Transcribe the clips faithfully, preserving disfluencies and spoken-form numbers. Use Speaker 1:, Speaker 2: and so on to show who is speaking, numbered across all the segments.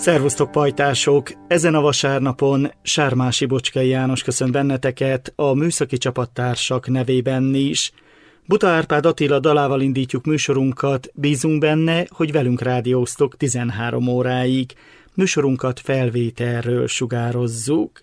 Speaker 1: Szervusztok, pajtások! Ezen a vasárnapon Sármási Bocskei János köszönt benneteket a műszaki csapattársak nevében is. Buta Árpád Attila dalával indítjuk műsorunkat, bízunk benne, hogy velünk rádióztok tizenhárom óráig. Műsorunkat felvételről sugározzuk.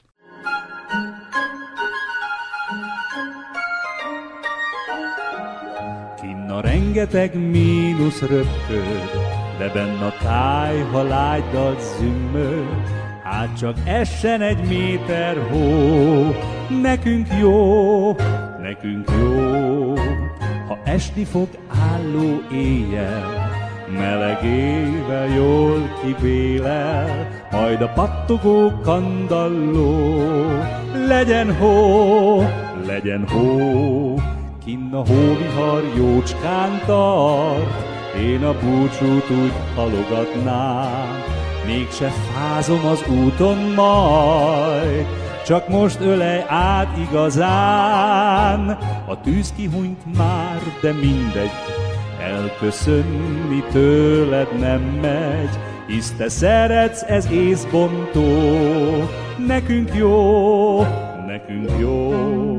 Speaker 2: Kinn a rengeteg mínusz röpköd, de benn a táj, ha lágydal zümmög, hát csak essen egy méter hó, nekünk jó, nekünk jó. Ha esni fog álló éjjel, melegével jól kibélel, majd a pattogó kandalló, legyen hó, legyen hó. Kinn a hóvihar jócskán tart, én a búcsút úgy halogatnám, mégse fázom az úton majd, csak most ölej át igazán. A tűz kihunyt már, de mindegy, elköszönni tőled nem megy, hisz te szeretsz, ez észbontó, nekünk jó, nekünk jó.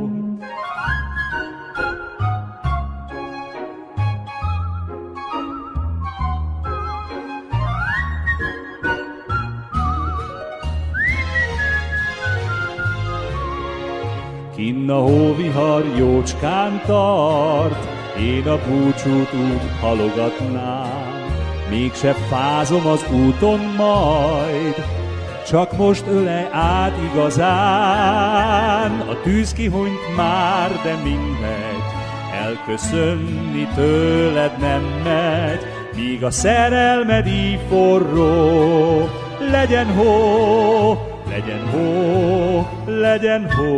Speaker 2: Kinn a hóvihar jócskán tart, én a búcsút úgy halogatnám, mégse fázom az úton majd, csak most ölej át igazán. A tűz kihunyt már, de mindegy, elköszönni tőled nem megy, míg a szerelmed így forró, legyen hó, legyen hó, legyen hó.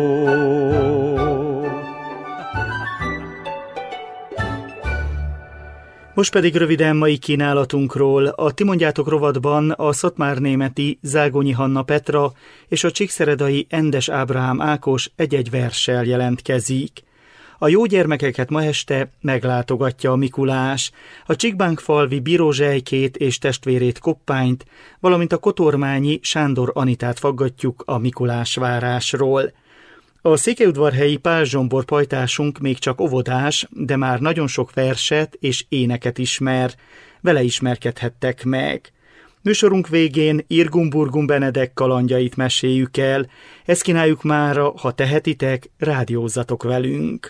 Speaker 1: Most pedig röviden mai kínálatunkról. A Ti mondjátok rovatban a szatmárnémeti Zágonyi Hanna Petra és a csíkszeredai Endes Ábrahám Ákos egy-egy verssel jelentkezik. A jó gyermekeket ma este meglátogatja a Mikulás, a Csíkbánkfalvi Bíró Zselykét és testvérét Koppányt, valamint a kotormányi Sándor Anitát faggatjuk a Mikulásvárásról. A székelyudvarhelyi Pál Zsombor pajtásunk még csak óvodás, de már nagyon sok verset és éneket ismer, vele ismerkedhettek meg. Műsorunk végén Irgum-Burgum Benedek kalandjait meséljük el, ezt kínáljuk mára, ha tehetitek, rádiózzatok velünk.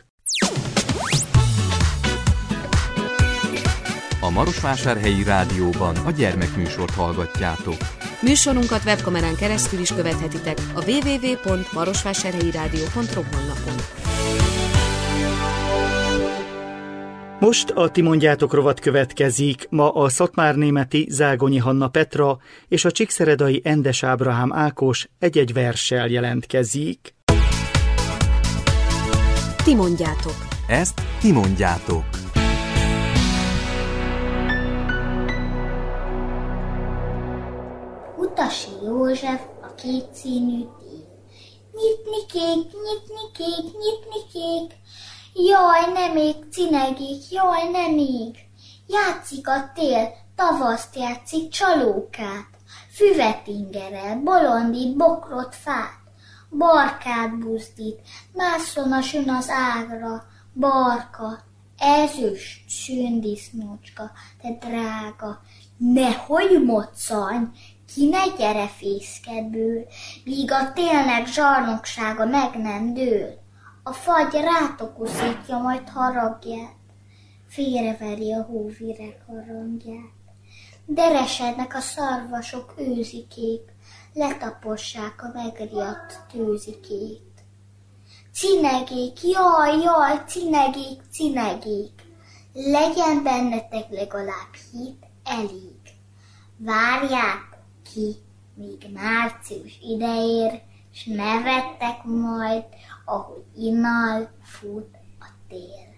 Speaker 3: A Marosvásárhelyi Rádióban a gyermekműsort hallgatjátok.
Speaker 4: Műsorunkat webkamerán keresztül is követhetitek a double-u double-u double-u pont marosvásárhelyi rádió pont ro honlapon.
Speaker 1: Most a Ti mondjátok rovat következik. Ma a szatmárnémeti Zágonyi Hanna Petra és a csíkszeredai Endes Ábrahám Ákos egy-egy verssel jelentkezik.
Speaker 4: Ti mondjátok.
Speaker 3: Ezt ti mondjátok.
Speaker 5: Utasi József, a kétszínű díj. Nyitni kék, nyitni kék, nyitni kék. Jaj, nem még cinegik, jaj, nem még. Játszik a tél, tavaszt játszik csalókát. Füvet ingerel, bolondít, bokrot, fát. Barkát buzdít, másszon a sün az ágra. Barka, ezüst, sündisznócska, te drága. Nehogy moccanj, ki ne gyere fészkedből, míg a télnek zsarnoksága meg nem dől. A fagy rátokuszítja majd haragját, félreveri a hóvirek harangját. Deresednek a szarvasok őzikék, letapossák a megriadt tőzikét. Cinegék, jaj, jaj, cinegék, cinegék, legyen bennetek legalább hit elég. Várjátok ki, míg március ideér, s nevettek majd, ahogy innal fut a tél.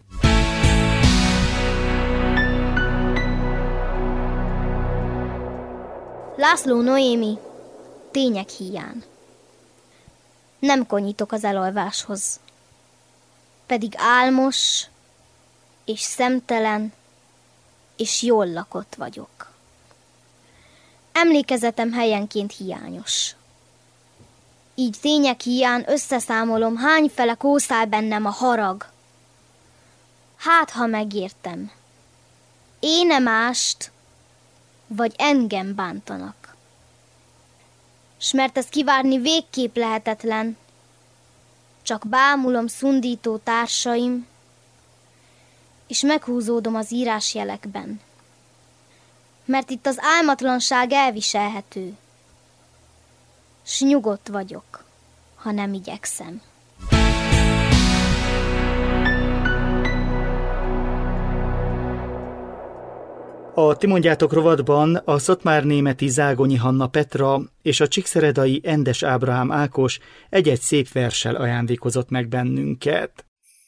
Speaker 6: László Noémi, tények híján. Nem konyítok az elalváshoz, pedig álmos és szemtelen és jól lakott vagyok. emlékezetem helyenként hiányos. Így tények hiány összeszámolom, hányfele kószál bennem a harag. Hát, ha megértem, én-e mást, vagy engem bántanak. S mert ezt kivárni végképp lehetetlen, csak bámulom szundító társaim, és meghúzódom az írásjelekben. Mert itt az álmatlanság elviselhető, s nyugodt vagyok, ha nem igyekszem.
Speaker 1: A Ti mondjátok rovatban a szatmárnémeti Zágonyi Hanna Petra és a csíkszeredai Endes Ábrahám Ákos egy-egy szép verssel ajándékozott meg bennünket.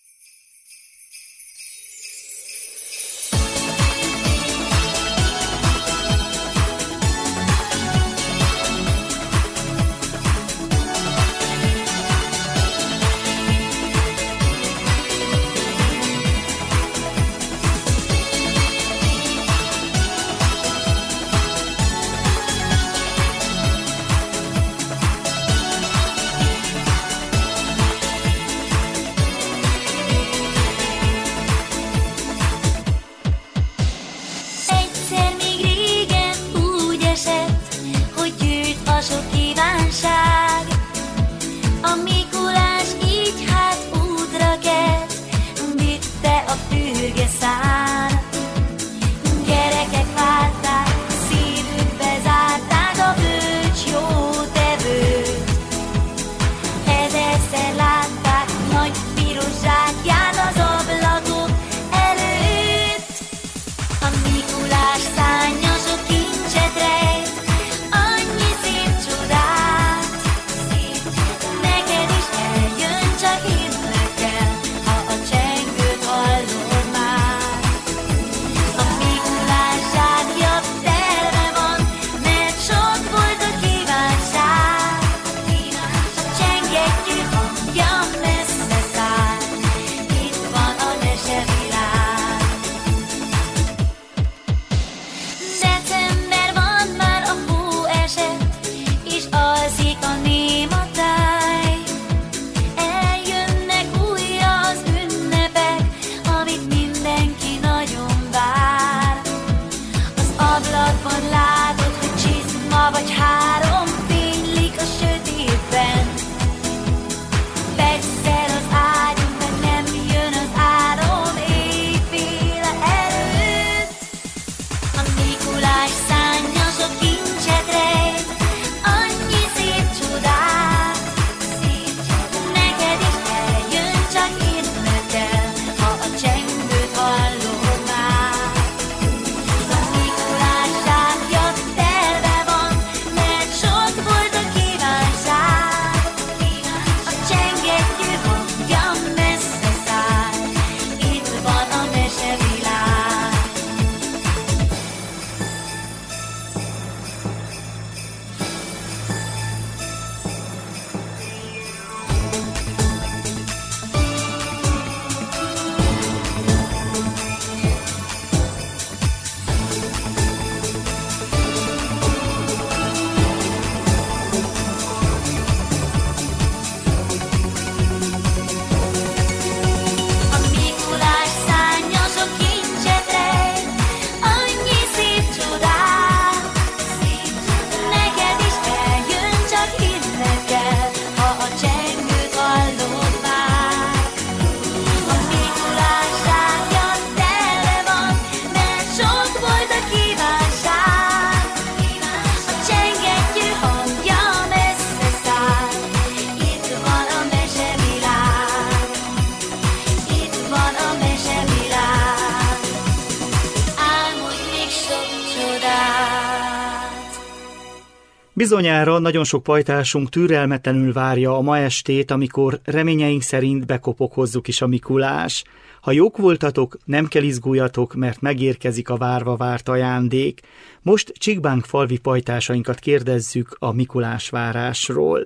Speaker 1: Bizonyára nagyon sok pajtásunk türelmetlenül várja a ma estét, amikor reményeink szerint bekopoghozzuk is a Mikulás. Ha jók voltatok, nem kell izguljatok, mert megérkezik a várva várt ajándék. Most Csíkbánk falvi pajtásainkat kérdezzük a Mikulás várásról.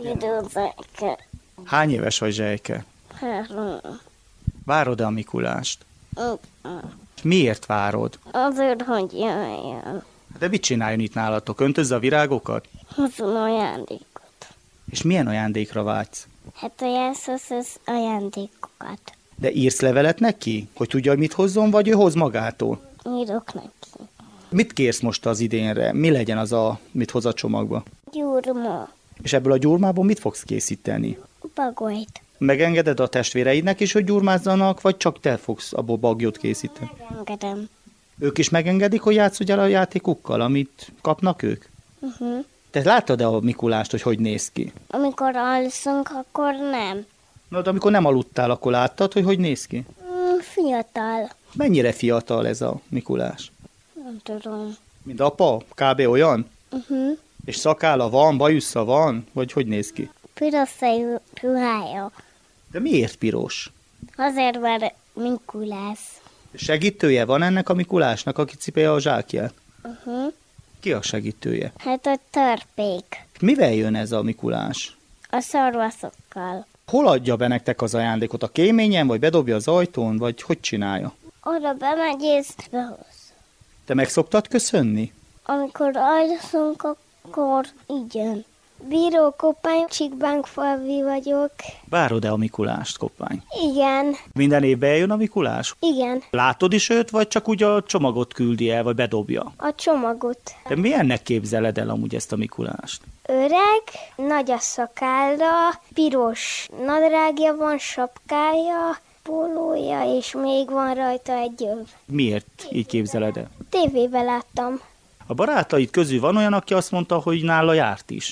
Speaker 7: Zsejke.
Speaker 1: Hány éves vagy, Zsejke?
Speaker 7: Három.
Speaker 1: Várod-e a Mikulást?
Speaker 7: Uh-uh.
Speaker 1: Miért várod?
Speaker 7: Azért, hogy jöjjön.
Speaker 1: De mit csináljon itt nálatok? Öntözze a virágokat?
Speaker 7: Hozom ajándékot.
Speaker 1: És milyen ajándékra vágysz?
Speaker 7: Hát ajánlsz az ajándékokat.
Speaker 1: De írsz levelet neki? Hogy tudja, hogy mit hozzon, vagy ő hoz magától?
Speaker 7: Írok neki.
Speaker 1: Mit kérsz most az idénre? Mi legyen az, a, mit hoz a csomagba?
Speaker 7: Gyurma.
Speaker 1: És ebből a gyurmából mit fogsz készíteni?
Speaker 7: Bagolyt.
Speaker 1: Megengeded a testvéreidnek is, hogy gyurmázzanak, vagy csak te fogsz abból bagyot készíteni?
Speaker 7: Engedem.
Speaker 1: Ők is megengedik, hogy játszodj el a játékukkal, amit kapnak ők?
Speaker 7: Uh-huh.
Speaker 1: Te láttad-e a Mikulást, hogy hogy néz ki?
Speaker 7: Amikor alszunk, akkor nem.
Speaker 1: Na, de amikor nem aludtál, akkor láttad, hogy hogy néz ki?
Speaker 7: Mm, fiatal.
Speaker 1: Mennyire fiatal ez a Mikulás?
Speaker 7: Nem tudom.
Speaker 1: Mint apa? Kb. Olyan?
Speaker 7: Uh-huh.
Speaker 1: És szakálla van, bajusza van? Vagy hogy néz ki?
Speaker 7: Piros fejű ruhája.
Speaker 1: De miért piros?
Speaker 7: Azért, mert Mikulász.
Speaker 1: Segítője van ennek a Mikulásnak, aki cipelje a zsákját?
Speaker 7: Uh-huh.
Speaker 1: Ki a segítője?
Speaker 7: Hát a törpék.
Speaker 1: Mivel jön ez a Mikulás?
Speaker 7: A szarvaszokkal.
Speaker 1: Hol adja be nektek az ajándékot? A kéményen, vagy bedobja az ajtón, vagy hogy csinálja?
Speaker 7: Oda bemegy és behoz.
Speaker 1: Te meg szoktad köszönni?
Speaker 7: Amikor alszunk, akkor igen. Bíró Koppány, Csíkbánkfalvi vagyok.
Speaker 1: Várod-e a Mikulást, Koppány?
Speaker 7: Igen,
Speaker 1: Minden évben eljön a Mikulás?
Speaker 7: igen,
Speaker 1: Látod is őt, vagy csak úgy a csomagot küldi el, vagy bedobja?
Speaker 7: a csomagot.
Speaker 1: De milyennek képzeled el amúgy ezt a Mikulást?
Speaker 7: Öreg, nagy a szakálla, piros nadrágja van, sapkája, pólója, és még van rajta egy öv.
Speaker 1: Miért így képzeled el?
Speaker 7: Tévében láttam.
Speaker 1: A barátaid közül van olyan, aki azt mondta, hogy nála járt is?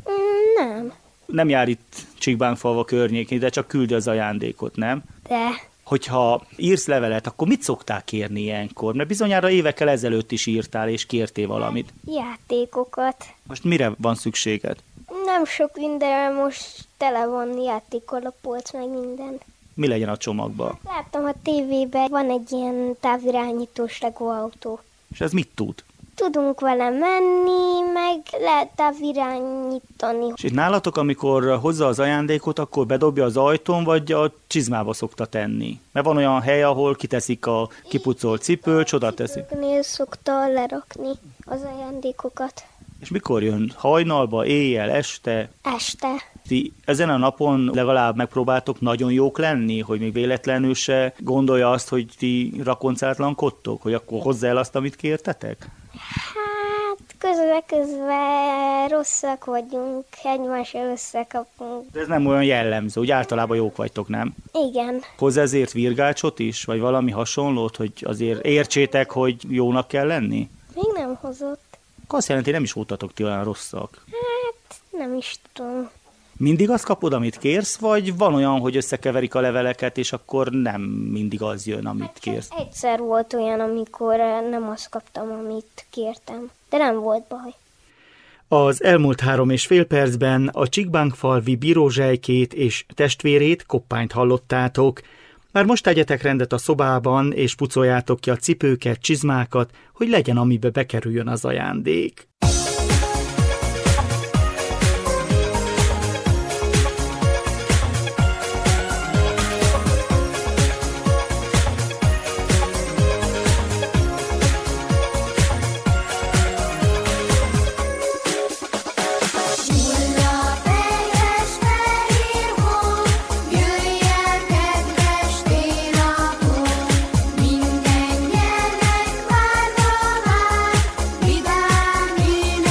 Speaker 7: Mm, nem,
Speaker 1: Nem jár itt Csíkbánkfalva környékén, de csak küldi az ajándékot, nem?
Speaker 7: de
Speaker 1: Hogyha írsz levelet, akkor mit szoktál kérni ilyenkor? Mert bizonyára évekkel ezelőtt is írtál és kértél valamit.
Speaker 7: játékokat.
Speaker 1: Most mire van szükséged?
Speaker 7: Nem sok minden, most tele van játékkal a polc, meg minden.
Speaker 1: Mi legyen a csomagban?
Speaker 7: Láttam a tévében, van egy ilyen távirányítós Lego autó.
Speaker 1: És ez mit tud?
Speaker 7: Tudunk vele menni, meg lehet távirányítani.
Speaker 1: És itt nálatok, amikor hozza az ajándékot, akkor bedobja az ajtón, vagy a csizmába szokta tenni? Mert van olyan hely, ahol kiteszik a kipucolt cipőt, oda teszik.
Speaker 7: Nél szokta lerakni az ajándékokat.
Speaker 1: És mikor jön? Hajnalba, éjjel, este?
Speaker 7: Este.
Speaker 1: Ti ezen a napon legalább megpróbáltok nagyon jók lenni, hogy még véletlenül se gondolja azt, hogy ti rakoncátlankodtok, hogy akkor hozzá el azt, amit kértetek?
Speaker 7: Hát közben-közben rosszak vagyunk, egymással összekapunk.
Speaker 1: De ez nem olyan jellemző, úgy általában jók vagytok, nem?
Speaker 7: Igen.
Speaker 1: Hoz ezért virgácsot is, vagy valami hasonlót, hogy azért értsétek, hogy jónak kell lenni?
Speaker 7: Még nem hozott.
Speaker 1: Akkor azt jelenti, nem is voltatok ti olyan rosszak.
Speaker 7: Hát nem is tudom.
Speaker 1: Mindig azt kapod, amit kérsz, vagy van olyan, hogy összekeverik a leveleket, és akkor nem mindig az jön, amit kérsz?
Speaker 7: Egyszer volt olyan, amikor nem azt kaptam, amit kértem. De nem volt baj.
Speaker 1: Az elmúlt három és fél percben a Csíkbánkfalvi Bíró Zselykét és testvérét, Koppányt hallottátok. Már most tegyetek rendet a szobában, és pucoljátok ki a cipőket, csizmákat, hogy legyen, amibe bekerüljön az ajándék.
Speaker 8: Minden gyermek várva vár, vidám én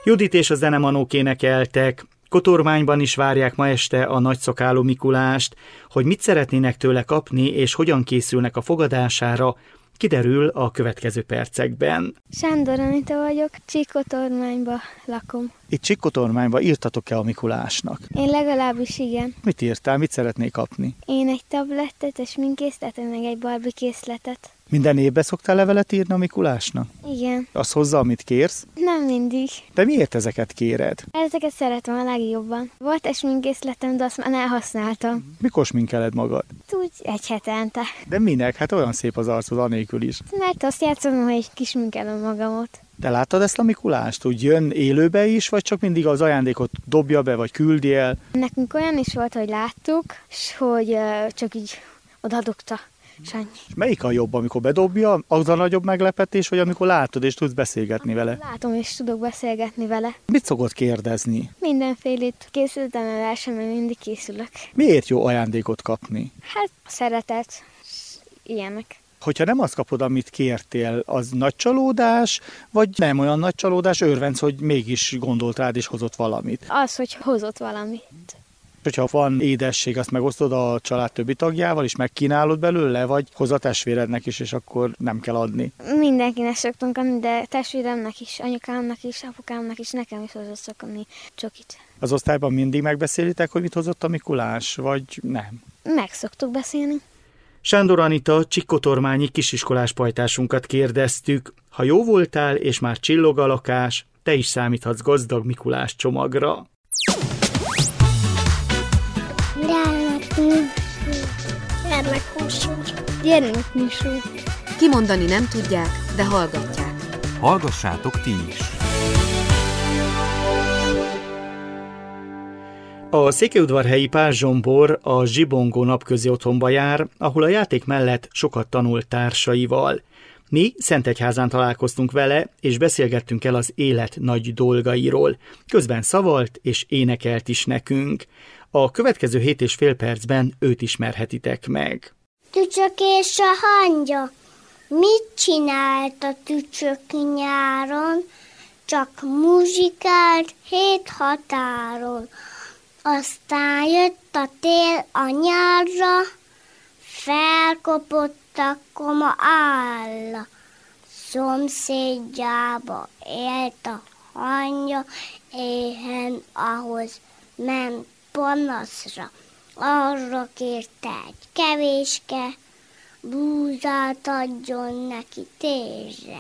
Speaker 1: Judit és a zenemanók énekeltek, Kotormányban is várják ma este a nagyszokáló Mikulást, hogy mit szeretnének tőle kapni és hogyan készülnek a fogadására, kiderül a következő percekben.
Speaker 7: Sándor Anita vagyok, Csíkotormányba lakom.
Speaker 1: Itt Csíkotormányba írtatok-e a Mikulásnak?
Speaker 7: Én legalábbis igen.
Speaker 1: Mit írtál, mit szeretnél kapni?
Speaker 7: Én egy tablettet, egy sminkészletet, meg egy Barbie készletet.
Speaker 1: Minden évben szoktál levelet írni a Mikulásnak?
Speaker 7: Igen.
Speaker 1: Az hozzá, amit kérsz?
Speaker 7: Nem mindig.
Speaker 1: De miért ezeket kéred?
Speaker 7: Ezeket szeretem a legjobban. Volt egy sminkészletem, de azt már elhasználtam.
Speaker 1: Mikor sminkeled magad?
Speaker 7: Úgy egy hetente.
Speaker 1: De minek? Hát olyan szép az arcod anélkül is.
Speaker 7: Mert azt játszom, hogy kisminkelem magamot.
Speaker 1: Te láttad ezt a Mikulást? Úgy jön élőbe is, vagy csak mindig az ajándékot dobja be, vagy küldi el?
Speaker 7: Nekünk olyan is volt, hogy láttuk, és hogy uh, csak így odadugta. Sanyi.
Speaker 1: És melyik a jobb, amikor bedobja, az a nagyobb meglepetés, vagy amikor látod és tudsz beszélgetni vele?
Speaker 7: Látom és tudok beszélgetni vele.
Speaker 1: Mit szokott kérdezni?
Speaker 7: Mindenfélét készültem el el sem, mert mindig készülök.
Speaker 1: Miért jó ajándékot kapni?
Speaker 7: Hát szeretet, ilyenek.
Speaker 1: Hogyha nem azt kapod, amit kértél, az nagy csalódás, vagy nem olyan nagy csalódás, örvenc, hogy mégis gondolt rád és hozott valamit?
Speaker 7: Az, hogy hozott valamit.
Speaker 1: Hogyha van édesség, azt megosztod a család többi tagjával, és megkínálod belőle, vagy hoz a testvérednek is, és akkor nem kell adni?
Speaker 7: Mindenkinek szoktunk adni, de testvéremnek is, anyukámnak is, apukámnak is, nekem is hozott szokni csokit.
Speaker 1: Az osztályban mindig megbeszélitek, hogy mit hozott a Mikulás, vagy nem?
Speaker 7: Meg szoktuk beszélni.
Speaker 1: Sándor Anita, csíkotormányi kisiskolás pajtásunkat kérdeztük. Ha jó voltál, és már csillog a lakás, te is számíthatsz gazdag Mikulás csomagra.
Speaker 5: Gyermekműsor.
Speaker 7: Gyermekműsor.
Speaker 4: Kimondani nem tudják, de hallgatják.
Speaker 3: Hallgassátok ti is!
Speaker 1: A székelyudvarhelyi Pál Zsombor a Zsibongó napközi otthonba jár, ahol a játék mellett sokat tanult társaival. Mi Szentegyházán találkoztunk vele, és beszélgettünk el az élet nagy dolgairól. Közben szavalt és énekelt is nekünk. A következő hét és fél percben őt ismerhetitek meg.
Speaker 5: Tücsök és a hangya. Mit csinált a tücsök nyáron? Csak muzsikált hét határon. Aztán jött a tél a nyárra, felkopott a koma álla. Szomszédjába élt a hangya, éhen ahhoz ment panaszra. Arra kérte egy kevéske, búzát adjon neki tésre.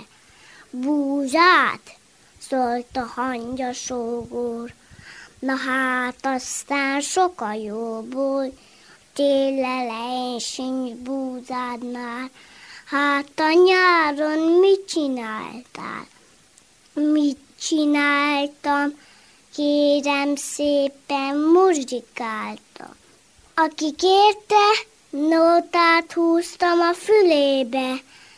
Speaker 5: Búzát? Szólt a hangya sógor. Na hát aztán sok a jóból, tél elején sincs búzád már. Hát a nyáron mit csináltál? Mit csináltam? Kérem szépen, muzsikáltam. Aki kérte, nótát húztam a fülébe.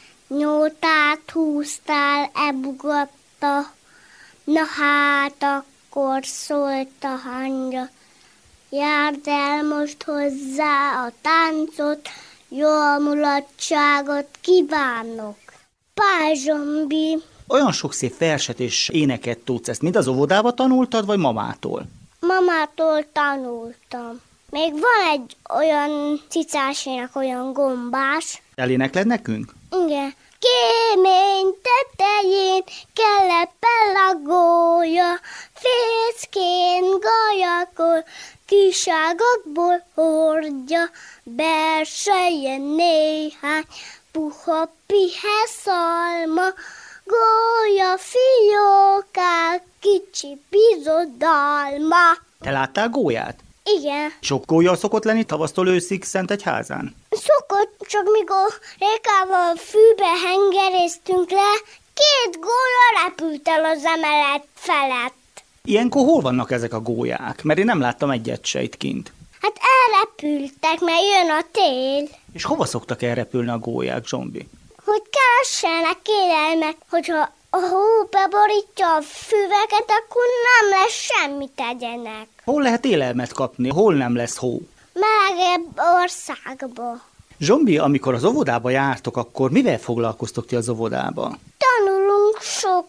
Speaker 5: Nótát húztál, ebugatta. Na hát akkor szólt a hangya. Járd el most hozzá a táncot, jó mulatságot kívánok. Pál Zsombi.
Speaker 1: Olyan sok szép verset és éneket tudsz, ezt mind az óvodába tanultad, vagy mamától?
Speaker 5: Mamától tanultam. Még van egy olyan cicásének olyan gombás.
Speaker 1: Elénekled nekünk?
Speaker 5: Igen. Kémény tetején kelepel a gólya, fészkén gajakol, kiságokból hordja, belsején néhány puha pihe szalma, gólya fiókák, kicsi bizodalma.
Speaker 1: Te láttál gólyát?
Speaker 5: Igen.
Speaker 1: Sok gólya szokott lenni tavasztól őszig Szentegyházán?
Speaker 5: Szokott, csak mikor Rékával fűbe hengeréztünk le, két gólya repült el az emelet felett.
Speaker 1: Ilyenkor hol vannak ezek a gólyák? Mert én nem láttam egyet se itt kint.
Speaker 5: Hát elrepültek, mert jön a tél.
Speaker 1: És hova szoktak elrepülni a gólyák, Zsombi?
Speaker 5: Hogy keressenek élelmet, hogyha a hó beborítja a füveket, akkor nem lesz semmit tegyenek.
Speaker 1: Hol lehet élelmet kapni? Hol nem lesz hó?
Speaker 5: Melegebb országba.
Speaker 1: Zsombi, amikor az óvodába jártok, akkor mivel foglalkoztok ti az óvodába?
Speaker 5: Tanulunk sok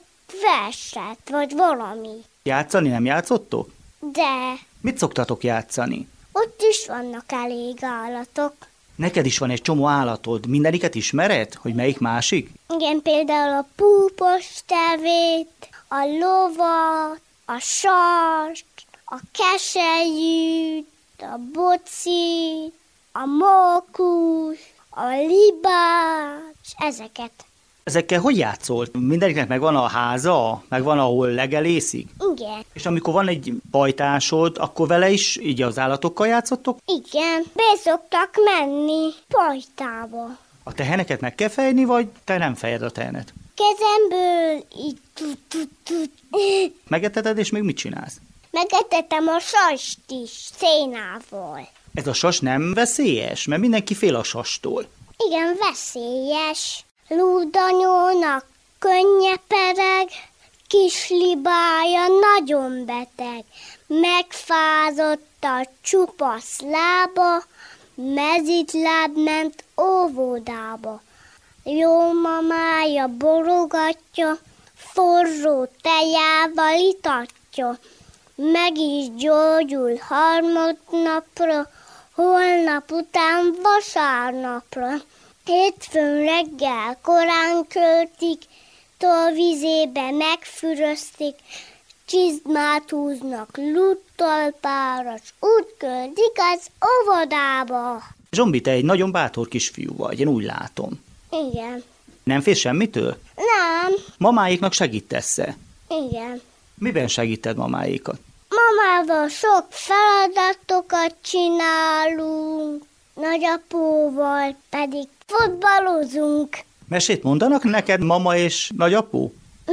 Speaker 5: verset, vagy valami.
Speaker 1: Játszani nem játszottok?
Speaker 5: De
Speaker 1: Mit szoktatok játszani?
Speaker 5: ott is vannak elég állatok.
Speaker 1: Neked is van egy csomó állatod, mindeniket ismered, hogy melyik másik?
Speaker 5: Igen, például a púpos tevét, a lovat, a sast, a keselyűt, a bocit, a mókus, a libács, ezeket.
Speaker 1: Ezekkel hogy játszol? Mindeniknek megvan a háza, megvan, ahol legelészik?
Speaker 5: Igen,
Speaker 1: És amikor van egy pajtásod, akkor vele is így az állatokkal játszottok?
Speaker 5: igen, be szoktak menni pajtába.
Speaker 1: A teheneket meg kell fejni, vagy te nem fejed a tehenet?
Speaker 5: Kezemből így tut-tut-tut.
Speaker 1: Megeteted, és még mit csinálsz?
Speaker 5: Megetettem a sast is szénával.
Speaker 1: Ez a sas nem veszélyes? Mert mindenki fél a sastól.
Speaker 5: Igen, veszélyes. Lúdanyónak könnyepereg, kis libája nagyon beteg. Megfázott a csupasz lába, mezitláb ment óvodába. Jó mamája borogatja, forró tejával itatja. Meg is gyógyul harmadnapra, holnap után vasárnapra. Hétfőn reggel korán költik, tolvizébe megfüröztik, csizmát húznak lúttalpára, s úgy költik az óvodába.
Speaker 1: Zsombi, te egy nagyon bátor kisfiú vagy, én úgy látom.
Speaker 5: Igen.
Speaker 1: Nem félsz semmitől?
Speaker 5: Nem.
Speaker 1: Mamáiknak segítesz-e?
Speaker 5: Igen.
Speaker 1: Miben segíted mamáikat?
Speaker 5: Mamával sok feladatokat csinálunk, nagyapóval pedig fotbalozunk.
Speaker 1: Mesét mondanak neked mama és nagyapó?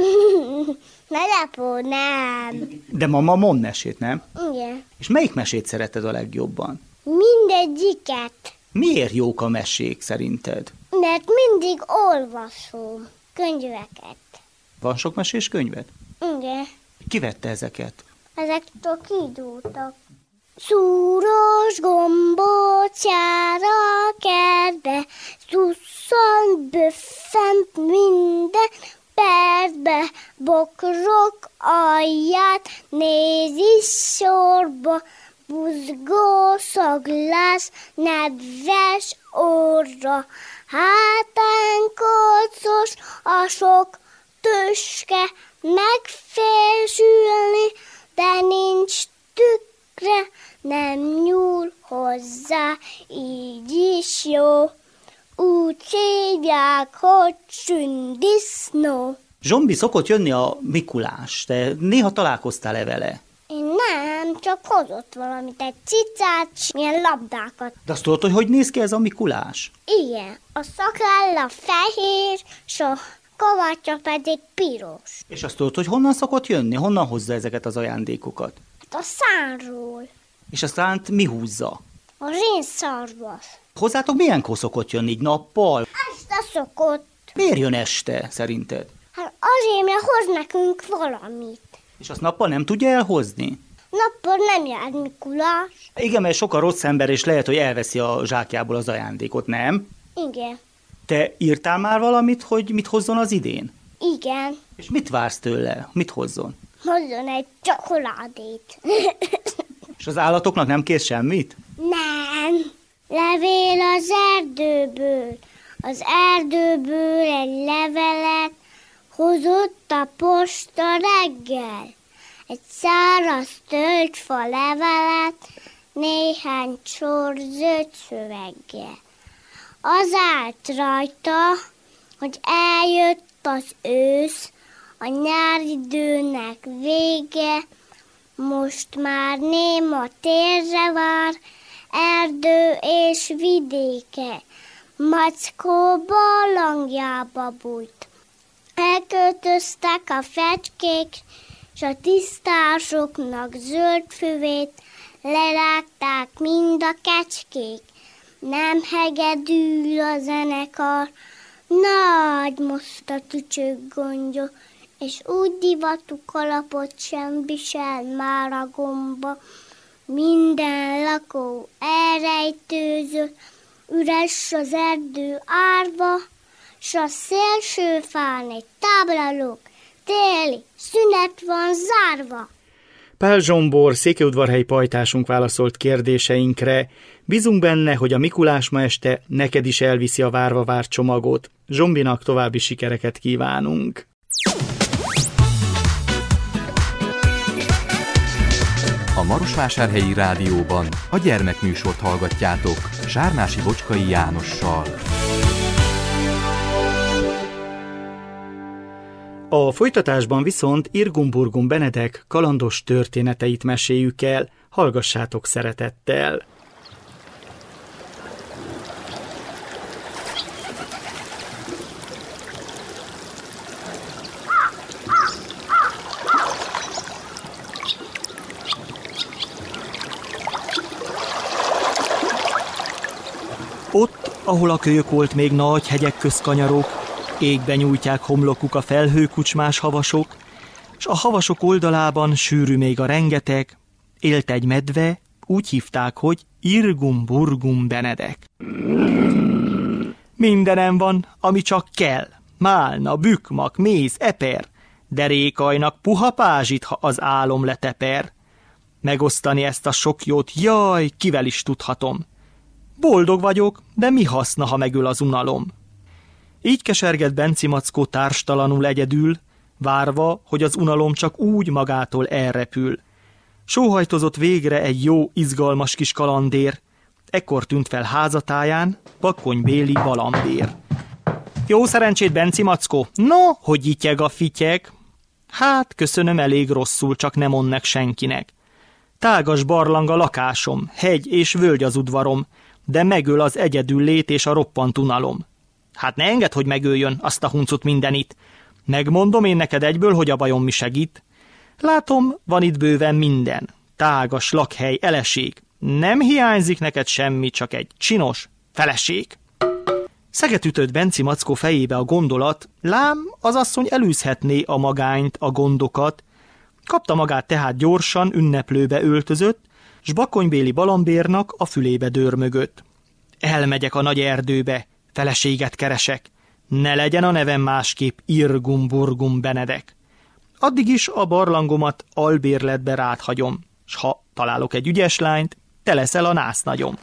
Speaker 5: Nagyapó nem.
Speaker 1: De mama mond mesét, nem?
Speaker 5: Igen.
Speaker 1: És melyik mesét szereted a legjobban?
Speaker 5: Mindegyiket,
Speaker 1: Miért jók a mesék szerinted?
Speaker 5: mert mindig olvasom könyveket.
Speaker 1: Van sok mesés könyved?
Speaker 5: Igen.
Speaker 1: Ki vette ezeket?
Speaker 5: Ezektől kidúltak. Szúros gombóc jár a kertbe, szusszant, böffent minden percbe, bokrok alját nézi sorba, buzgó szaglász, nedves orra, hátán kocos a sok tüske, megfésülni, de nincs tükre, nem nyúl hozzá, így is jó. Úgy hívják, hogy sündisznó.
Speaker 1: Zsombi, szokott jönni a Mikulás, te néha találkoztál-e vele?
Speaker 5: Én nem, csak hozott valamit, egy cicát, s milyen labdákat.
Speaker 1: De azt tudod, hogy hogy néz ki ez a Mikulás?
Speaker 5: Igen, a szakálla fehér, s a kavarcsa pedig piros.
Speaker 1: És azt tudod, hogy honnan szokott jönni? Honnan hozza ezeket az ajándékokat?
Speaker 5: Hát a szánról,
Speaker 1: És a szánt mi húzza?
Speaker 5: a rénszarvas.
Speaker 1: Hozzátok milyenkor szokott jönni, így nappal?
Speaker 5: Este szokott.
Speaker 1: Miért jön este, szerinted?
Speaker 5: Hát azért, mert hoz nekünk valamit.
Speaker 1: És azt nappal nem tudja elhozni?
Speaker 5: Nappal nem jár Mikulás.
Speaker 1: Igen, mert sok a rossz ember, és lehet, hogy elveszi a zsákjából az ajándékot, nem?
Speaker 5: Igen,
Speaker 1: Te írtál már valamit, hogy mit hozzon az idén?
Speaker 5: igen.
Speaker 1: És mit vársz tőle? Mit hozzon?
Speaker 5: Hozzon egy csokoládét.
Speaker 1: És az állatoknak nem kész semmit?
Speaker 5: Nem. Levél az erdőből. Az erdőből egy levelet hozott a posta reggel. Egy száraz tölgyfa levelet, néhány sor zöld szöveggel. Az állt rajta, hogy eljött az ősz, a nyáridőnek vége, most már néma térre vár, erdő és vidéke. Mackó barlangjába bújt. Elköltöztek a fecskék, s a tisztásoknak zöld füvét lerágták mind a kecskék. Nem hegedül a zenekar, nagy most a tücsök gondja, és úgy divatú kalapot sem visel már a gomba. Minden lakó elrejtőzött, üres az erdő árva, s a szélső fán egy tábla lóg, téli, szünet van zárva.
Speaker 1: Pál Zsombor, székelyudvarhelyi pajtásunk válaszolt kérdéseinkre. Bízunk benne, hogy a Mikulás ma este neked is elviszi a várva várt csomagot. Zsombinak további sikereket kívánunk.
Speaker 3: A Marosvásárhelyi Rádióban a gyermekműsort hallgatjátok Sármási Bocskai Jánossal.
Speaker 1: A folytatásban viszont Irgum-Burgum Benedek kalandos történeteit meséljük el, hallgassátok szeretettel!
Speaker 8: Ott, ahol a kölyök volt még nagy hegyek közt kanyarok, égbe nyújtják homlokuk a felhőkucsmás havasok, s a havasok oldalában sűrű még a rengeteg, élt egy medve, úgy hívták, hogy Irgum-Burgum Benedek. Mindenem van, ami csak kell, málna, bükmak, méz, eper, derékajnak puha pázsit, ha az álom leteper. Megosztani ezt a sok jót, jaj, kivel is tudhatom. Boldog vagyok, de mi haszna, ha megöl az unalom? Így kesergett Benci Mackó társtalanul egyedül, várva, hogy az unalom csak úgy magától elrepül. Sóhajtozott végre egy jó, izgalmas kis kalandér. Ekkor tűnt fel házatáján Bakony-béli Balambér. Jó szerencsét, Benci Mackó! No, hogy ityeg a fityeg? Hát, köszönöm, elég rosszul, csak nem onnek senkinek. Tágas barlang a lakásom, hegy és völgy az udvarom, de megöl az egyedül lét és a roppant unalom. Hát ne engedd, hogy megöljön azt a huncut mindenit. Megmondom én neked egyből, hogy a bajom mi segít. Látom, van itt bőven minden. Tágas lakhely, eleség. Nem hiányzik neked semmi, csak egy csinos feleség. Szeget ütött Benci Mackó fejébe a gondolat, lám az asszony elűzhetné a magányt, a gondokat. Kapta magát tehát gyorsan, ünneplőbe öltözött, s Bakony-béli Balambérnak a fülébe dörmögött. Elmegyek a nagy erdőbe, feleséget keresek, ne legyen a nevem másképp Irgum-Burgum Benedek. Addig is a barlangomat albérletbe rád hagyom, s ha találok egy ügyes lányt, te leszel a násznagyom.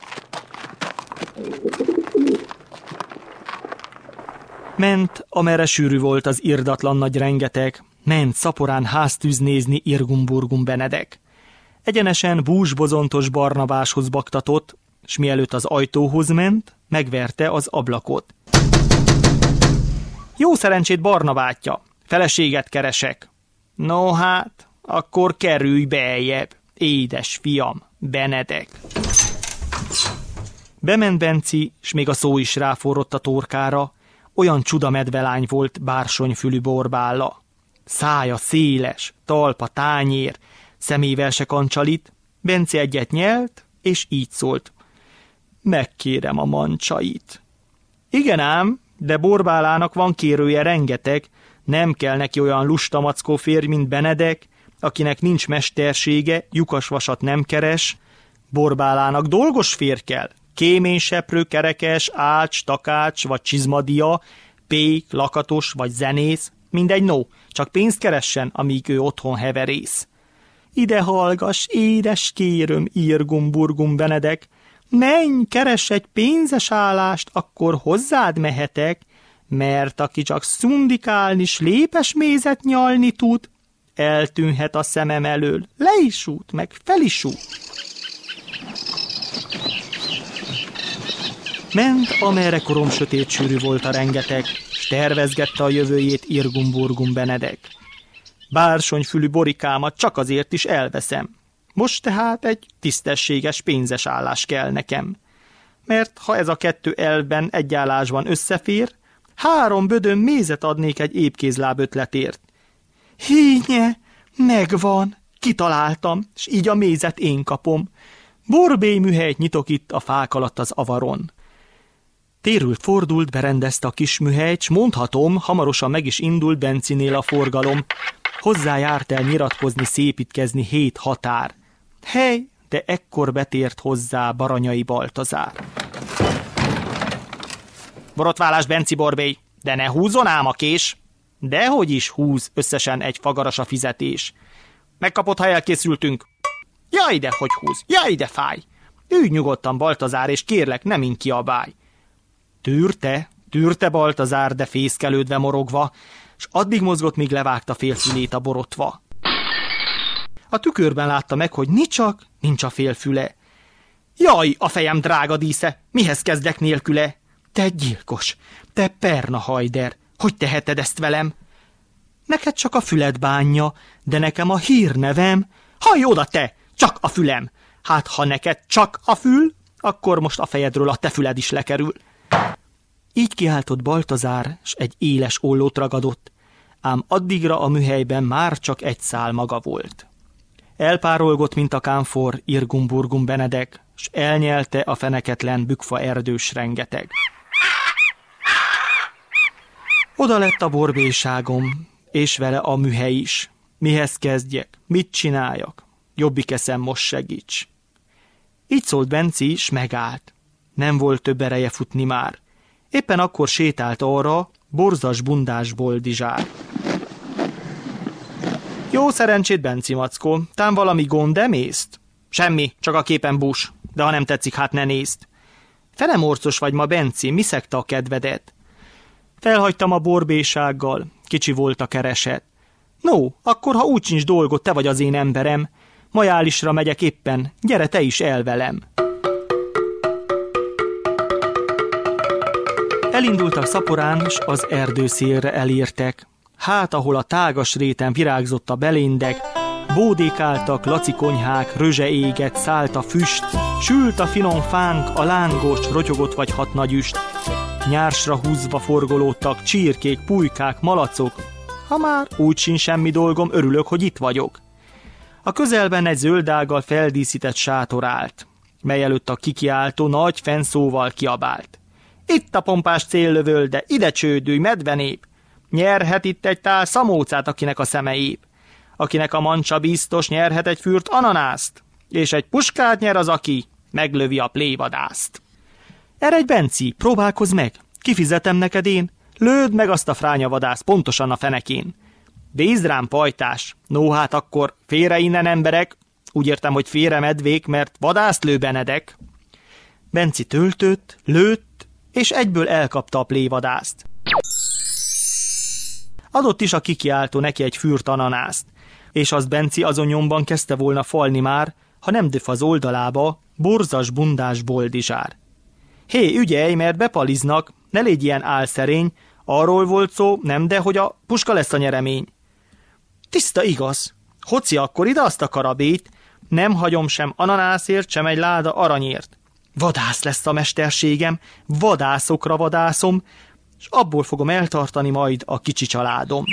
Speaker 8: Ment, amerre sűrű volt az irdatlan nagy rengeteg, ment szaporán háztűz nézni Irgum-Burgum Benedek. Egyenesen búsbozontos Barnabáshoz baktatott, s mielőtt az ajtóhoz ment, megverte az ablakot. Jó szerencsét, Barnabátya, feleséget keresek. No hát, akkor kerülj beljebb, édes fiam, Benedek. Bement Benci, s még a szó is ráforrott a torkára, olyan csuda medvelány volt bársonyfülű Borbálla. Szája széles, talpa tányér, szemével se kancsalit. Benci egyet nyelt, és így szólt. Megkérem a mancsait. Igen ám, de Borbálának van kérője rengeteg, nem kell neki olyan lusta mackó férj, mint Benedek, akinek nincs mestersége, lyukasvasat nem keres. Borbálának dolgos férj kell, kéményseprő, kerekes, ács, takács vagy csizmadia, pék, lakatos vagy zenész, mindegy no, csak pénzt keressen, amíg ő otthon heverész. Ide hallgass, édes kéröm, Irgum-Burgum Benedek, menj, keres egy pénzes állást, akkor hozzád mehetek, mert aki csak szundikálni s lépes mézet nyalni tud, eltűnhet a szemem elől, le is út, meg fel is út. Ment, amerre koromsötét sűrű volt a rengeteg, s tervezgette a jövőjét Irgum-Burgum Benedek. Bársonyfülű borikámat csak azért is elveszem. Most tehát egy tisztességes pénzes állás kell nekem. Mert ha ez a kettő elvben egy állásban összefér, három bödön mézet adnék egy épkézláb ötletért. Hínye, megvan, kitaláltam, s így a mézet én kapom. Borbély műhelyt nyitok itt a fák alatt az avaron. Térült, fordult, berendezte a kis műhelyt, s mondhatom, hamarosan meg is indult Bencinél a forgalom. Hozzá járt el nyiratkozni, szépítkezni hét határ. Hely, de ekkor betért hozzá Baranyai Baltazár. Borotválás, Benci Borbély, de ne húzzon ám a kés! Dehogy is húz összesen egy fagaras a fizetés. Megkapod, ha elkészültünk. Jaj, de hogy húz, jaj, de fáj. Ülj nyugodtan, Baltazár, és kérlek, nem inn kiabálj. Tűrte, tűrte Baltazár, de fészkelődve morogva, s addig mozgott, míg levágta félfülét a borotva. A tükörben látta meg, hogy nicsak, nincs a félfüle. Jaj, a fejem drága dísze, mihez kezdek nélküle? Te gyilkos, te perna hajder, hogy teheted ezt velem? Neked csak a füled bánja, de nekem a hírnevem. Hajj oda te, csak a fülem! Hát ha neked csak a fül, akkor most a fejedről a te füled is lekerül. Így kiáltott Baltazár, s egy éles ollót ragadott, ám addigra a műhelyben már csak egy szál maga volt. Elpárolgott, mint a kámfor, Irgum-burgum Benedek, s elnyelte a feneketlen bükfa erdős rengeteg. Oda lett a borbélyságom, és vele a műhely is. Mihez kezdjek, mit csináljak? Jobbik eszem, most segíts. Így szólt Benci, s megállt. Nem volt több ereje futni már. Éppen akkor sétált arra borzas bundás boldizsár. Jó szerencsét, Benci mackó, tán valami gond emészt? Semmi, csak a képen bús, de ha nem tetszik, hát ne nézd. Felemorcos vagy ma, Benci, mi szegte a kedvedet? Felhagytam a borbélysággal, kicsi volt a kereset. No, akkor ha úgy sincs dolgot, te vagy az én emberem. Majálisra megyek éppen, gyere te is el velem. Elindultak szaporán, s az erdőszélre elértek. Hát, ahol a tágas réten virágzott a belindek, bódékáltak lacikonyhák, rözse égett, szállt a füst, sült a finom fánk, a lángos, rotyogott vagy hat nagy üst. Nyársra húzva forgolódtak csirkék, pulykák, malacok. Ha már úgy sincs semmi dolgom, örülök, hogy itt vagyok. A közelben egy zöldággal feldíszített sátor állt, mely előtt a kikiáltó nagy fennszóval kiabált. Itt a pompás céllövölde, ide csődülj, medvenép! Nyerhet itt egy tál szamócát, akinek a szeme ép. Akinek a mancsa biztos, nyerhet egy fürt ananászt, és egy puskát nyer az, aki meglövi a plévadászt. Erre egy Benci, próbálkozz meg, kifizetem neked én, lőd meg azt a frányavadászt pontosan a fenekén. Bízd rám, pajtás, no hát akkor félre innen emberek, úgy értem, hogy félre medvék, mert vadászt lő Benedek. Benci töltött, lőtt, és egyből elkapta a plévadászt. Adott is a kikiáltó neki egy fürt ananászt, és az Benci azon nyomban kezdte volna falni már, ha nem döf az oldalába borzas bundás boldizsár. Hé, ügyelj, mert bepaliznak, ne légy ilyen álszerény, arról volt szó, nem de, hogy a puska lesz a nyeremény. Tiszta igaz, hoci akkor ide azt a karabét, nem hagyom sem ananászért, sem egy láda aranyért. Vadász lesz a mesterségem, vadászokra vadászom, és abból fogom eltartani majd a kicsi családom.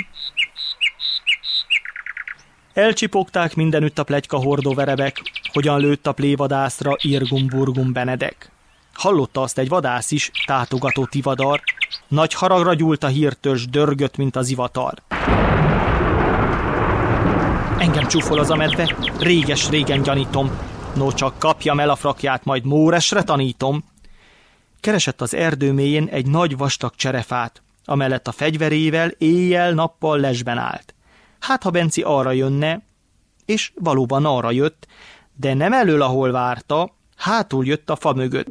Speaker 8: Elcsipogták mindenütt a pletyka hordóverebek, hogyan lőtt a plévadászra Irgum-burgum Benedek. Hallotta azt egy vadász is, tátogató tivadar, nagy haragra gyúlt a hírtörzs, dörgött, mint az ivatar. Engem csúfol az a medve, réges-régen gyanítom, no csak kapjam el a frakját, majd móresre tanítom. Keresett az erdő mélyén egy nagy vastag cserefát, amellett a fegyverével éjjel-nappal lesben állt. Hát, ha Benci arra jönne, és valóban arra jött, de nem elől, ahol várta, hátul jött a fa mögött.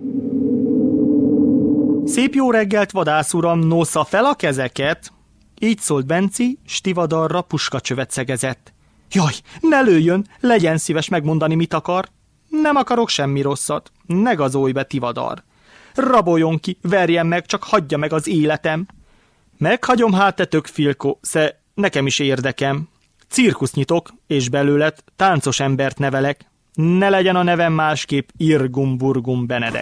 Speaker 8: Szép jó reggelt, vadász uram, nosza fel a kezeket! Így szólt Benci, s tivadarra puskacsövet szegezett. Jaj, ne lőjön, legyen szíves megmondani, mit akar. Nem akarok semmi rosszat, ne gazolj be, tivadar. Raboljon ki, verjen meg, csak hagyja meg az életem. Meghagyom hát, te tök filkó, sze nekem is érdekem. Cirkuszt nyitok, és belőlet táncos embert nevelek. Ne legyen a nevem másképp Irgum-burgum Benedek.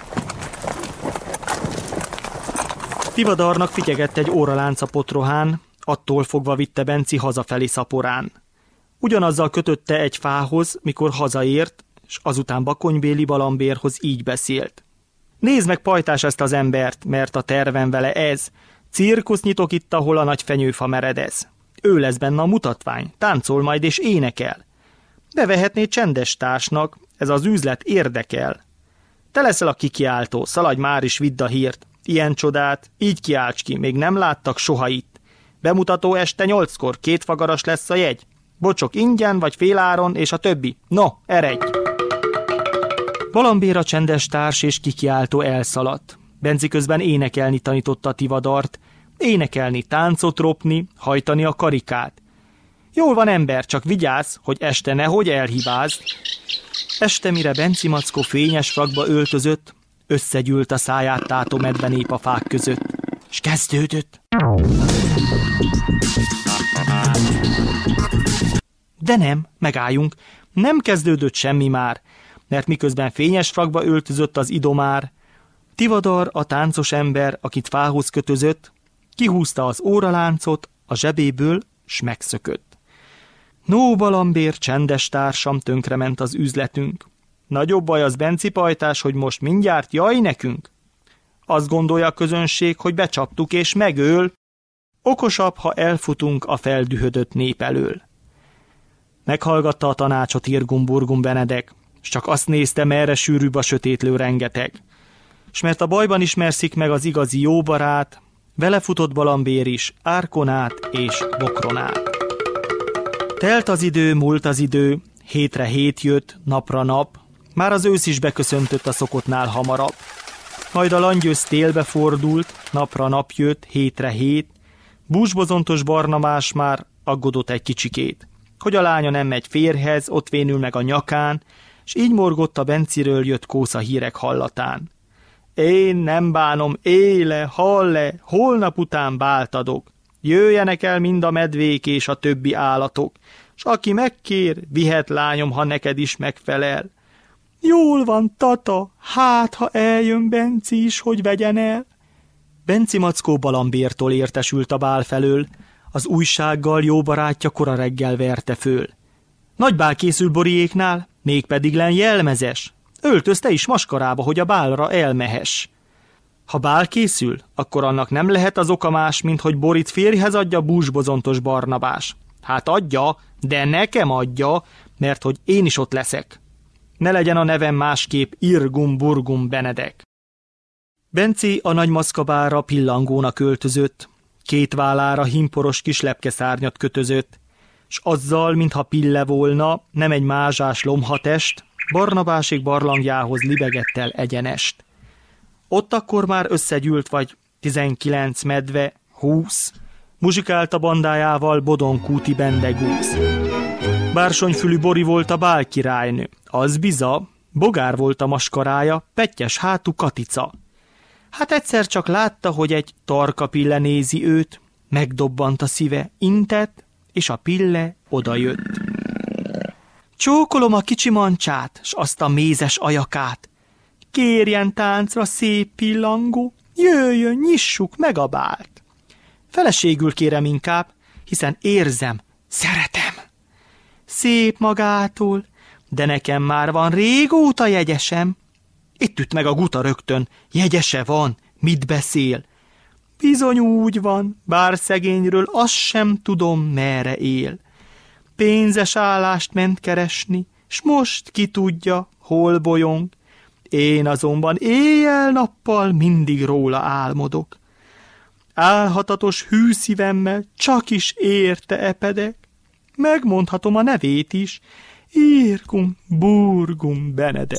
Speaker 8: Tivadarnak fityegett egy óralánc a potrohán, attól fogva vitte Benci hazafelé szaporán. Ugyanazzal kötötte egy fához, mikor hazaért, s azután Bakonybéli Balambérhoz így beszélt. Nézd meg, pajtás, ezt az embert, mert a tervem vele ez. Cirkusz nyitok itt, ahol a nagy fenyőfa meredez. Ő lesz benne a mutatvány, táncol majd és énekel. Bevehetné csendes társnak, ez az üzlet érdekel. Te leszel a kikiáltó, szaladj már is, vidd a hírt. Ilyen csodát, így kiálts ki, még nem láttak soha itt. Bemutató este nyolckor, két fagaras lesz a jegy. Bocsok ingyen vagy féláron, és a többi. No, eredj! Balambér a csendes társ és kikiáltó elszaladt. Benci közben énekelni tanította a Tivadart. Énekelni, táncot ropni, hajtani a karikát. Jól van, ember, csak vigyázz, hogy este nehogy elhibázd. Este, mire Benci mackó fényes frakba öltözött, összegyűlt a száját tátó medvenép a fák között. S kezdődött. De nem, megálljunk, nem kezdődött semmi már, mert miközben fényes frakba öltözött az idomár, Tivadar, a táncos ember, akit fához kötözött, kihúzta az óraláncot a zsebéből, s megszökött. No, Balambér, csendes társam, tönkrement az üzletünk. Nagyobb baj az Benci pajtás, hogy most mindjárt jaj nekünk. Azt gondolja a közönség, hogy becsaptuk és megöl. Okosabb, ha elfutunk a feldühödött nép elől. Meghallgatta a tanácsot Irgum-Burgum Benedek, s csak azt nézte, merre sűrűbb a sötétlő rengeteg. S mert a bajban ismerszik meg az igazi jó barát, vele futott Balambér is, árkon át és bokron át. Telt az idő, múlt az idő, hétre hét jött, napra nap, már az ősz is beköszöntött a szokottnál hamarabb. Majd a langyősz télbe fordult, napra nap jött, hétre hét, búsbozontos Barnabás már aggódott egy kicsikét, hogy a lánya nem megy férhez, ott vénül meg a nyakán, s így morgott a Benciről jött kósza hírek hallatán. Én nem bánom, éle, halle, holnap után báltadok. Jöjjenek el mind a medvék és a többi állatok, s aki megkér, vihet lányom, ha neked is megfelel. Jól van, tata, hát ha eljön Benci is, hogy vegyen el. Benci mackó Balambértól értesült a bál felől, az újsággal jó barátja kora reggel verte föl. Nagy bál készül Boriéknál, mégpedig len jelmezes. Öltözte is maskarába, hogy a bálra elmehess. Ha bál készül, akkor annak nem lehet az oka más, mint hogy Borit férjhez adja búsbozontos Barnabás. Hát adja, de nekem adja, mert hogy én is ott leszek. Ne legyen a nevem másképp Irgum-Burgum Benedek. Benci a nagy maszkabára pillangónak öltözött, két vállára himporos kis lepkeszárnyat kötözött, s azzal, mintha pille volna, nem egy mázsás lomhatest, Barnabásék barlangjához libegett el egyenest. Ott akkor már összegyűlt vagy tizenkilenc medve, húsz, muzsikált a bandájával Bodonkúti bendegúz. Bársonyfülű Bori volt a bálkirálynő, az biza, bogár volt a maskarája, pettyes hátú Katica. Hát egyszer csak látta, hogy egy tarka pille nézi őt, megdobbant a szíve, intett, és a pille odajött. Csókolom a kicsi mancsát, s azt a mézes ajakát. Kérjen táncra, szép pillangó, jöjjön, nyissuk meg a bált. Feleségül kérem inkább, hiszen érzem, szeretem. Szép magától, de nekem már van régóta jegyesem. Itt üt meg a guta rögtön, jegyese van, mit beszél? Bizony úgy van, bár szegényről azt sem tudom, merre él. Pénzes állást ment keresni, s most ki tudja, hol bolyong. Én azonban éjjel-nappal mindig róla álmodok. Álhatatos hű szívemmel csak is érte epedek. Megmondhatom a nevét is, Irgum-Burgum Benedek.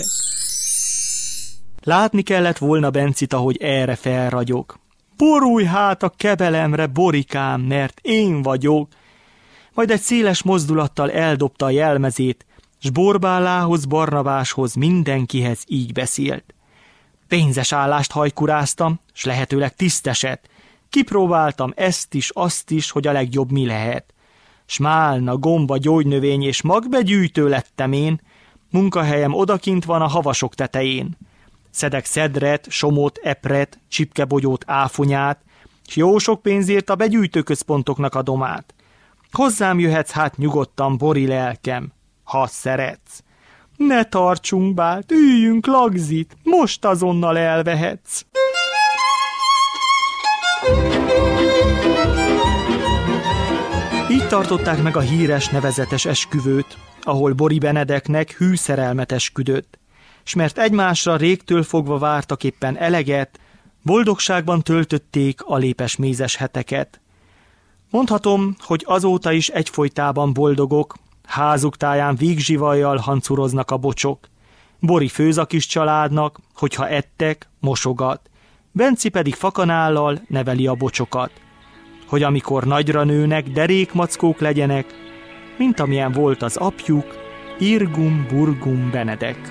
Speaker 8: Látni kellett volna Bencit, ahogy erre felragyog. Borulj hát a kebelemre, Borikám, mert én vagyok. Majd egy széles mozdulattal eldobta a jelmezét, s Borbálához, Barnabáshoz, mindenkihez így beszélt. Pénzes állást hajkuráztam, s lehetőleg tiszteset. Kipróbáltam ezt is, azt is, hogy a legjobb mi lehet. S málna, gomba, gyógynövény és magbegyűjtő lettem én, munkahelyem odakint van a havasok tetején. Szedek szedret, somót, epret, csipkebogyót, áfonyát, s jó sok pénzért a begyűjtőközpontoknak adom át. Hozzám jöhetsz hát nyugodtan, Bori lelkem, ha szeretsz. Ne tartsunk bált, üljünk lagzit, most azonnal elvehetsz. Így tartották meg a híres nevezetes esküvőt, ahol Bori Benedeknek hű szerelmet esküdött, s mert egymásra régtől fogva vártak éppen eleget, boldogságban töltötték a lépes mézes heteket. Mondhatom, hogy azóta is egyfolytában boldogok, házuk táján vígzsivajjal hancuroznak a bocsok. Bori főz a kis családnak, hogyha ettek, mosogat. Benci pedig fakanállal neveli a bocsokat, hogy amikor nagyra nőnek, derékmackók legyenek, mint amilyen volt az apjuk, Irgum Burgum Benedek.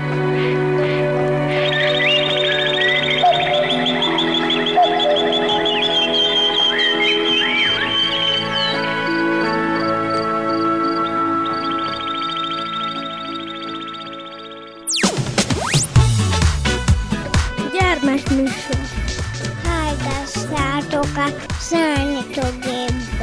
Speaker 5: Gyermekműsor. Hallgassátok a Szörnyetőgépbe.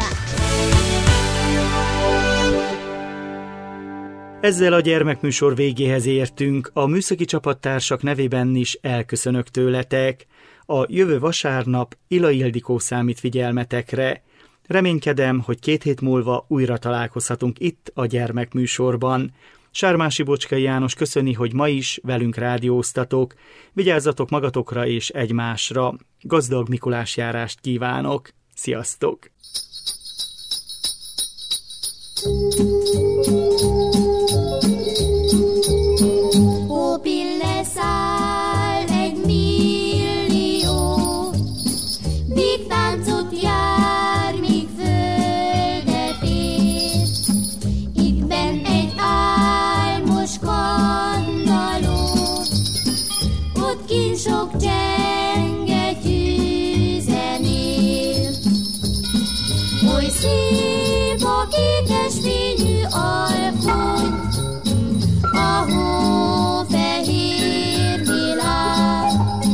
Speaker 1: Ezzel a gyermekműsor végéhez értünk, a műszaki csapattársak nevében is elköszönök tőletek. A jövő vasárnap Ila Ildikó számít figyelmetekre. Reménykedem, hogy két hét múlva újra találkozhatunk itt a gyermekműsorban. Sármási Bocskai János köszöni, hogy ma is velünk rádióztatok. Vigyázzatok magatokra és egymásra. Gazdag Mikulásjárást kívánok. Sziasztok!
Speaker 9: Hópille száll egy millió, big táncot jár, míg földet ér. Itt benn egy álmos kandalló, ott kint sok csengettyű zenél. Oly szép a kékes fényű alkony, a hófehér világ,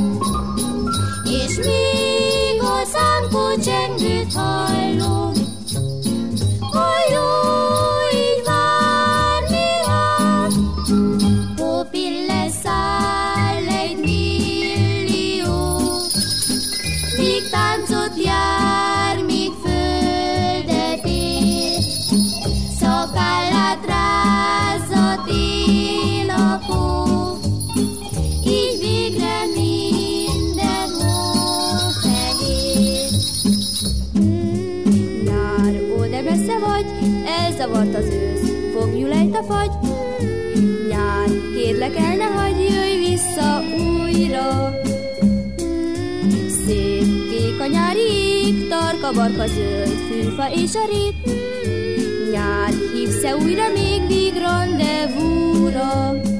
Speaker 9: és még a szánkó csengőt hallom, a jó így várni rám. Hópille száll egy millió, míg táncot jár, míg földet ér. Szakállát rázza tél a hó, így végre minden hófehér. Mm, nyár, ó, de messze vagy, elzavart az ősz, fogjul ejt a fagy. Nyár, kérlek el, ne hagyj, jöjj vissza újra. Mm, szép kék a nyári ég, tarka barka zöld, fűfa és a rét. Nyár, hívsz-e újra még, míg rendezvúra?